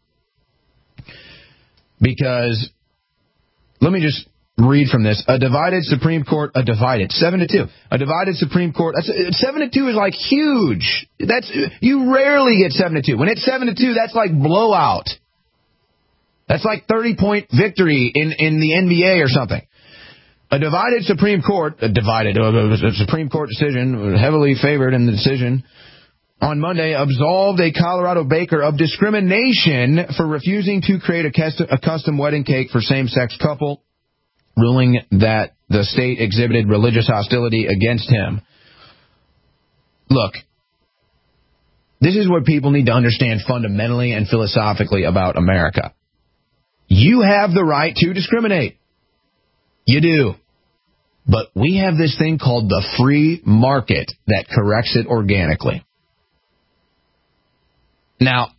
Because, let me just read from this. A divided Supreme Court, a divided, seven to two. A divided Supreme Court, that's, seven to two is like huge. That's, you rarely get seven to two. When it's seven to two, that's like blowout. That's like thirty-point victory in, in the N B A or something. A divided Supreme Court, a divided, a Supreme Court decision, heavily favored in the decision, on Monday absolved a Colorado baker of discrimination for refusing to create a custom, a custom wedding cake for same-sex couple, ruling that the state exhibited religious hostility against him. Look, this is what people need to understand fundamentally and philosophically about America. You have the right to discriminate. You do. But we have this thing called the free market that corrects it organically. Now,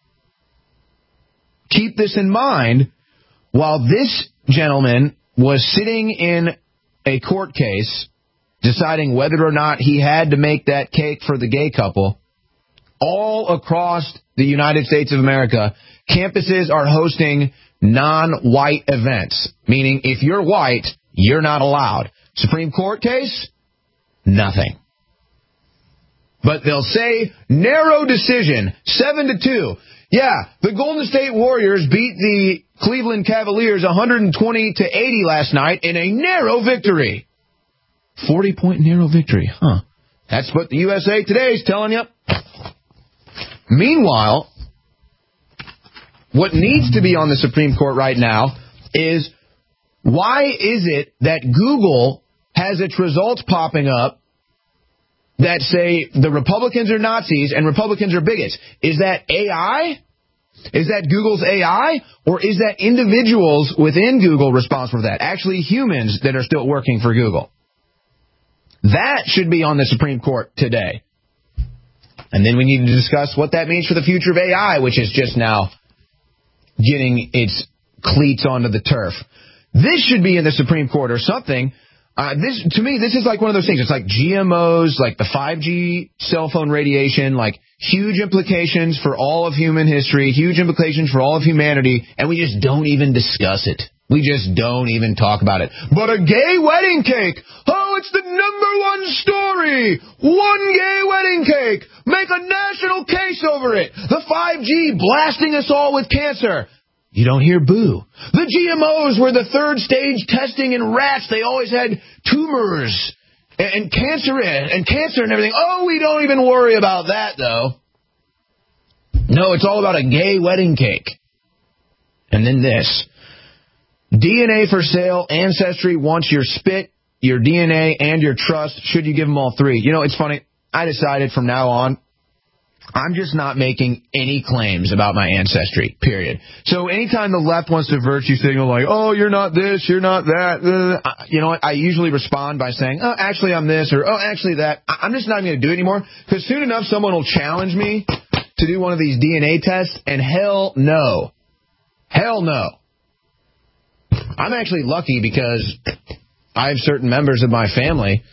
keep this in mind. While this gentleman was sitting in a court case deciding whether or not he had to make that cake for the gay couple, all across the United States of America, campuses are hosting non-white events, meaning if you're white, you're not allowed. Supreme Court case? Nothing. But they'll say, narrow decision, seven to two. Yeah, the Golden State Warriors beat the Cleveland Cavaliers one hundred twenty to eighty last night in a narrow victory. forty-point narrow victory, huh? That's what the U S A Today is telling you. Meanwhile, what needs to be on the Supreme Court right now is, why is it that Google has its results popping up that say the Republicans are Nazis and Republicans are bigots? Is that A I? Is that Google's A I? Or is that individuals within Google responsible for that? Actually humans that are still working for Google. That should be on the Supreme Court today. And then we need to discuss what that means for the future of A I, which is just now getting its cleats onto the turf. This should be in the Supreme Court or something. Uh, this, to me, this is like one of those things. It's like G M Os, like the five G cell phone radiation, like huge implications for all of human history, huge implications for all of humanity, and we just don't even discuss it. We just don't even talk about it. But a gay wedding cake, oh, it's the number one story. One gay wedding cake. Make a national case over it. The five G blasting us all with cancer. You don't hear boo. The G M Os were the third stage testing in rats. They always had tumors and, and cancer and cancer and everything. Oh, we don't even worry about that, though. No, it's all about a gay wedding cake. And then this. D N A for sale. Ancestry wants your spit, your D N A, and your trust. Should you give them all three? You know, it's funny. I decided from now on, I'm just not making any claims about my ancestry, period. So anytime the left wants to virtue signal like, oh, you're not this, you're not that, uh, you know what, I usually respond by saying, oh, actually I'm this, or oh, actually that. I'm just not going to do it anymore, because soon enough someone will challenge me to do one of these D N A tests, and hell no. Hell no. I'm actually lucky because I have certain members of my family,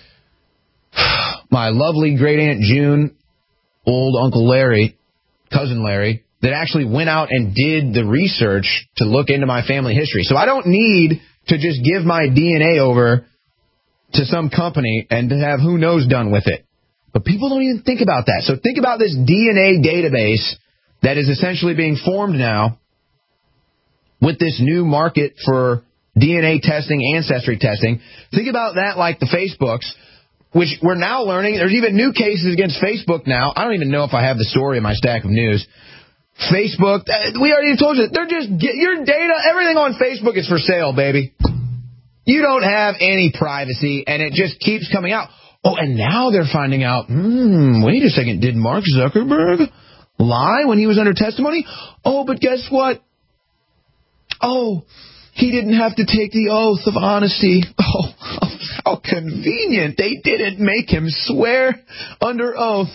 my lovely great Aunt June, old Uncle Larry, cousin Larry, that actually went out and did the research to look into my family history. So I don't need to just give my D N A over to some company and to have who knows done with it. But people don't even think about that. So think about this D N A database that is essentially being formed now with this new market for D N A testing, ancestry testing. Think about that like the Facebooks, which we're now learning. There's even new cases against Facebook now. I don't even know if I have the story in my stack of news. Facebook, we already told you, they're just, your data, everything on Facebook is for sale, baby. You don't have any privacy, and it just keeps coming out. Oh, and now they're finding out, hmm, wait a second, did Mark Zuckerberg lie when he was under testimony? Oh, but guess what? Oh, he didn't have to take the oath of honesty. Oh, how convenient. They didn't make him swear under oath.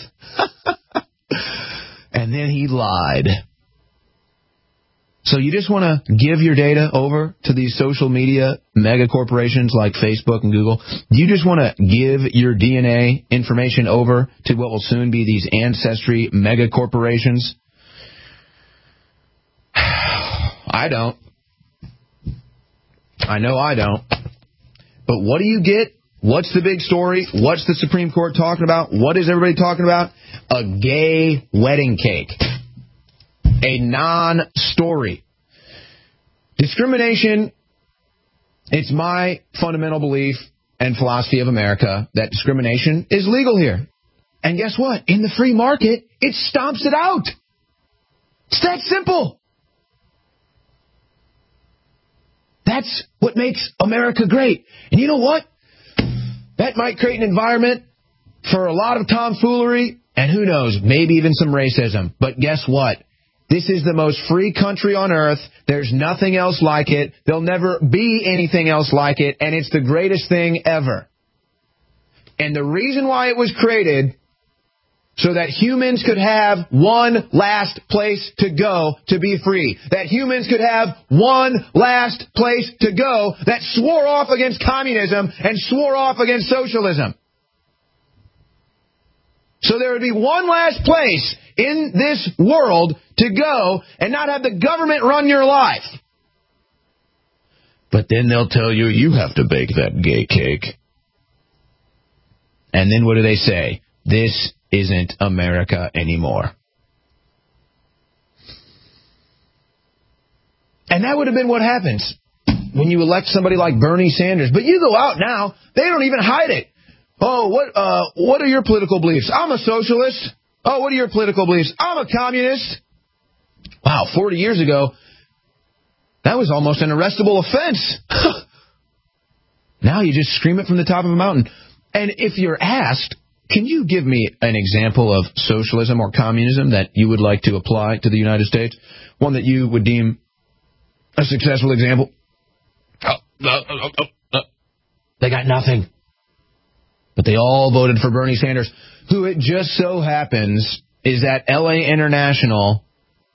And then he lied. So you just want to give your data over to these social media mega corporations like Facebook and Google? Do you just want to give your D N A information over to what will soon be these ancestry mega corporations? I don't. I know I don't. But what do you get? What's the big story? What's the Supreme Court talking about? What is everybody talking about? A gay wedding cake. A non-story. Discrimination, it's my fundamental belief and philosophy of America that discrimination is legal here. And guess what? In the free market, it stomps it out. It's that simple. That's what makes America great. And you know what? That might create an environment for a lot of tomfoolery and who knows, maybe even some racism. But guess what? This is the most free country on earth. There's nothing else like it. There'll never be anything else like it. And it's the greatest thing ever. And the reason why it was created, so that humans could have one last place to go to be free. That humans could have one last place to go that swore off against communism and swore off against socialism. So there would be one last place in this world to go and not have the government run your life. But then they'll tell you, you have to bake that gay cake. And then what do they say? This isn't America anymore. And that would have been what happens when you elect somebody like Bernie Sanders. But you go out now, they don't even hide it. Oh, what uh, what are your political beliefs? I'm a socialist. Oh, what are your political beliefs? I'm a communist. Wow, forty years ago, that was almost an arrestable offense. Now you just scream it from the top of a mountain. And if you're asked, can you give me an example of socialism or communism that you would like to apply to the United States? One that you would deem a successful example? Oh, uh, uh, uh, uh. They got nothing. But they all voted for Bernie Sanders, who it just so happens is at L A International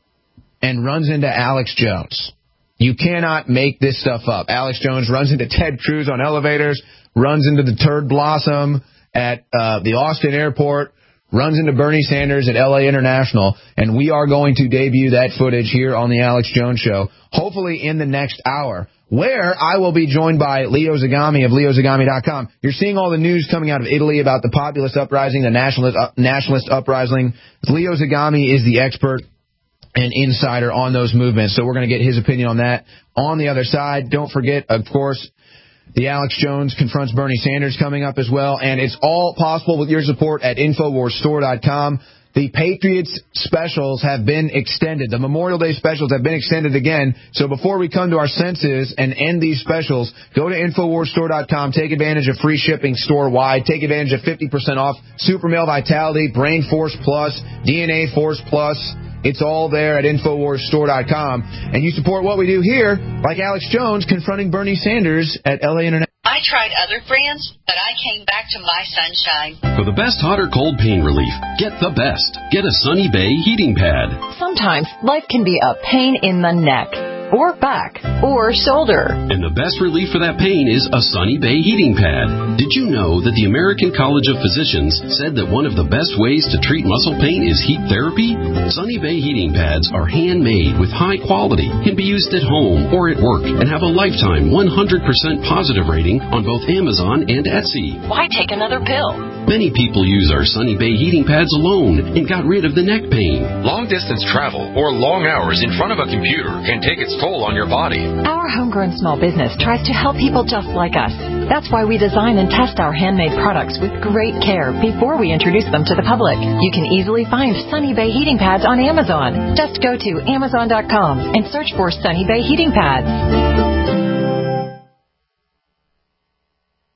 and runs into Alex Jones. You cannot make this stuff up. Alex Jones runs into Ted Cruz on elevators, runs into the Turd Blossom at uh, the Austin airport, runs into Bernie Sanders at L A International, and we are going to debut that footage here on the Alex Jones Show, hopefully in the next hour, where I will be joined by Leo Zagami of leo zagami dot com. You're seeing all the news coming out of Italy about the populist uprising, the nationalist, uh, nationalist uprising. Leo Zagami is the expert and insider on those movements, so we're going to get his opinion on that. On the other side, don't forget, of course, the Alex Jones Confronts Bernie Sanders coming up as well, and it's all possible with your support at infowars store dot com. The Patriots specials have been extended. The Memorial Day specials have been extended again. So before we come to our senses and end these specials, go to infowars store dot com. Take advantage of free shipping store-wide. Take advantage of fifty percent off Super Male Vitality, Brain Force Plus, D N A Force Plus. It's all there at infowars store dot com. And you support what we do here, like Alex Jones confronting Bernie Sanders at L A International. I tried other brands, but I came back to My Sunshine. For the best hot or cold pain relief, get the best. Get a Sunny Bay heating pad. Sometimes life can be a pain in the neck, or back, or shoulder. And the best relief for that pain is a Sunny Bay heating pad. Did you know that the American College of Physicians said that one of the best ways to treat muscle pain is heat therapy? Sunny Bay heating pads are handmade with high quality, can be used at home or at work, and have a lifetime one hundred percent positive rating on both Amazon and Etsy. Why take another pill? Many people use our Sunny Bay heating pads alone and got rid of the neck pain. Long-distance travel or long hours in front of a computer can take its toll on your body. Our homegrown small business tries to help people just like us. That's why we design and test our handmade products with great care before we introduce them to the public. You can easily find Sunny Bay heating pads on Amazon. Just go to amazon dot com and search for Sunny Bay heating pads.